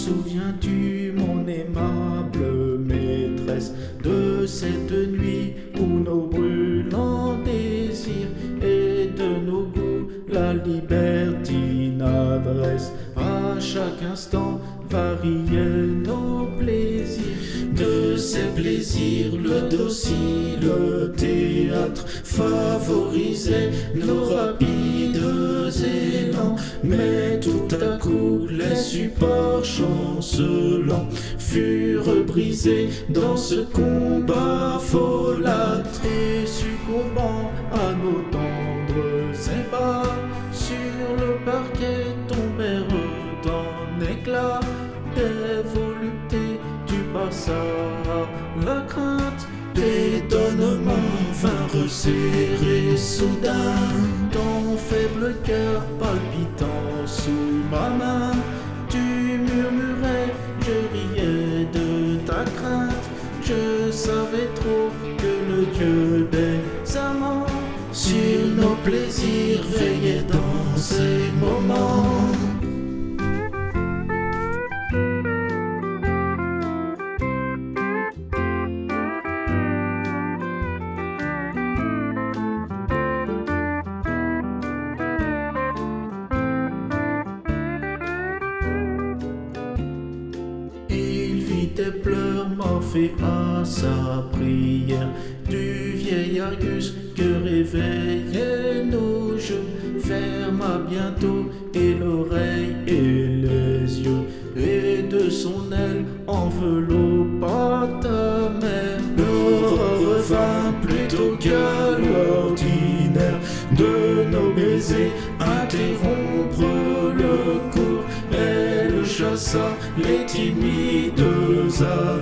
souviens-tu, mon aimable maîtresse, de cette nuit où nos brûlants désirs et de nos goûts la libertine adresse? À chaque instant variaient nos plaisirs. De ces plaisirs, le docile théâtre favorisait nos rapides élans. Mais tout à coup, les supports chancelants furent brisés dans ce combat folâtre. Et succombant à nos tendres ébats, sur le parquet tombèrent d'un éclat des voluptés du passage. La crainte d'étonnement vint resserrer soudain ton faible cœur palpitant sous ma main. Tu murmurais, je riais de ta crainte. Je savais trop que le Dieu des amants sur nos plaisirs veillait dans ces moments. Tes pleurs morphés à sa prière, du vieil Argus que réveillaient nos jeux, ferma bientôt et l'oreille et les yeux, et de son aile enveloppa ta mère. L'aurore revint plutôt qu'à l'ordinaire de nos baisers interrompre le cours. Elle chassa les timides